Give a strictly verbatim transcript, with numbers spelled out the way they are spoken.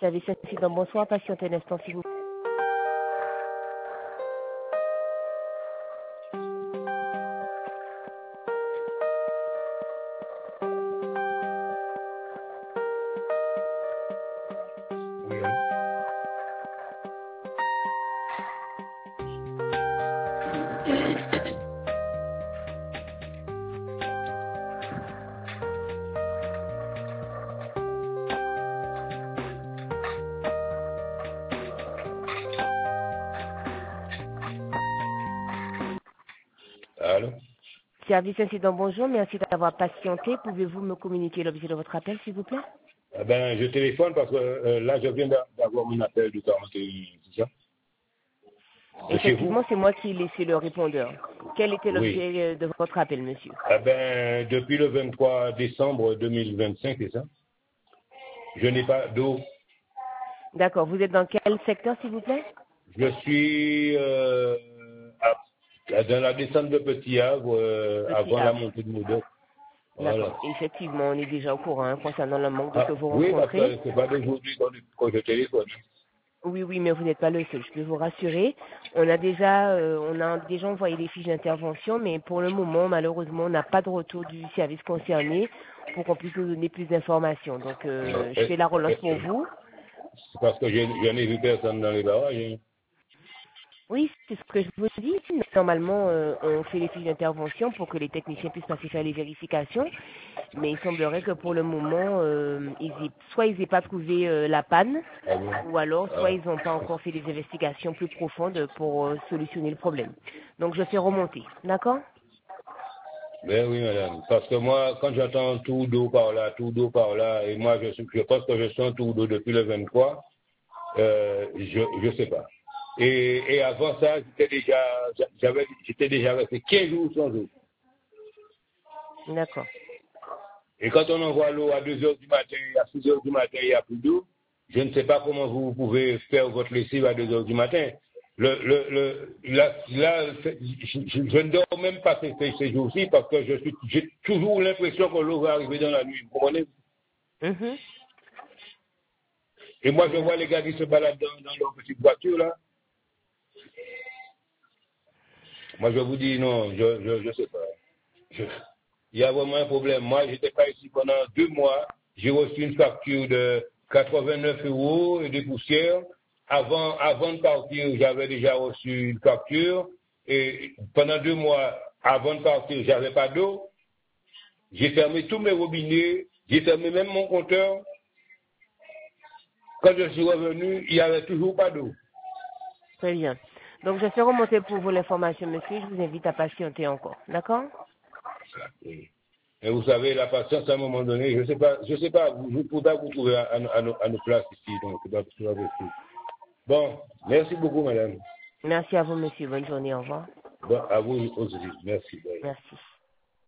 Service incident, bonsoir, patientez un instant s'il vous plaît. Oui, allô? Allô? Service incident, bonjour, merci d'avoir patienté. Pouvez-vous me communiquer l'objet de votre appel, s'il vous plaît? Eh ben, je téléphone parce que euh, là, je viens d'a- d'avoir mon appel du quarante et un, c'est ça? De chez vous? Effectivement, c'est moi qui ai laissé le répondeur. Quel était Oui. l'objet euh, de votre appel, monsieur? Eh ben, depuis le vingt-trois décembre deux mille vingt-cinq, c'est ça? Je n'ai pas d'eau. D'accord, vous êtes dans quel secteur, s'il vous plaît? Je suis euh, à- dans la descente de Petit Havre euh, Petit avant la Havre. montée de Moudon. Voilà. D'accord, effectivement, on est déjà au courant hein, concernant le manque d'eau que Ah, vous oui, parce rencontrez. que c'est pas d'aujourd'hui quand quand je téléphone. Oui, oui, mais vous n'êtes pas le seul, je peux vous rassurer. On a déjà, euh, on a déjà envoyé des fiches d'intervention, mais pour le moment, malheureusement, on n'a pas de retour du service concerné pour qu'on puisse nous donner plus d'informations. Donc, Non, euh, je euh, fais la relance euh, pour euh, vous. c'est parce que je, je n'ai vu personne dans les barrages. Hein. Oui, c'est ce que je vous dis. Normalement, euh, on fait les fiches d'intervention pour que les techniciens puissent passer faire les vérifications. Mais il semblerait que pour le moment, euh, ils aient- soit ils n'aient pas trouvé euh, la panne, Ah bon? ou alors soit Ah. ils n'ont pas encore fait des investigations plus profondes pour euh, solutionner le problème. Donc je fais remonter. D'accord? Ben oui, madame. Parce que moi, quand j'entends tout d'eau par là, tout d'eau par là, et moi, je, suis- je pense que je suis en tout d'eau depuis le vingt-trois, euh, je je sais pas. Et, et avant ça, j'étais déjà, j'avais, j'étais déjà resté quinze jours sans eau. D'accord. Et quand on envoie l'eau à deux heures du matin, à six heures du matin, il n'y a plus d'eau, je ne sais pas comment vous pouvez faire votre lessive à deux heures du matin. Le, le, le, là, là, c'est- je, je- je ne dors même pas ces, ces- ces jours-ci parce que je suis, j'ai toujours l'impression que l'eau va arriver dans la nuit. Vous comprenez? Mhm. Et moi, je vois D'accord. les gars qui se baladent dans, dans leur petite voiture, là. Moi, je vous dis non, je je, je sais pas. Je- il y a vraiment un problème. Moi, j'étais pas ici pendant deux mois. J'ai reçu une facture de quatre-vingt-neuf euros et des poussières. Avant, avant de partir, j'avais déjà reçu une facture. Et pendant deux mois, avant de partir, j'avais pas d'eau. J'ai fermé tous mes robinets. J'ai fermé même mon compteur. Quand je suis revenu, il n'y avait toujours pas d'eau. Très bien. Donc je fais remonter pour vous l'information, monsieur. Je vous invite à patienter encore. D'accord? Et, et vous savez, la patience, à un moment donné, je sais pas, je sais pas, vous, vous pouvez vous trouver à, à, nos- à nos à nos places ici. Donc, c'est pas, c'est pas possible. Bon, merci beaucoup, madame. Merci à vous, monsieur. Bonne journée. Au revoir. Bon, à vous aussi. Merci. Bye. Merci.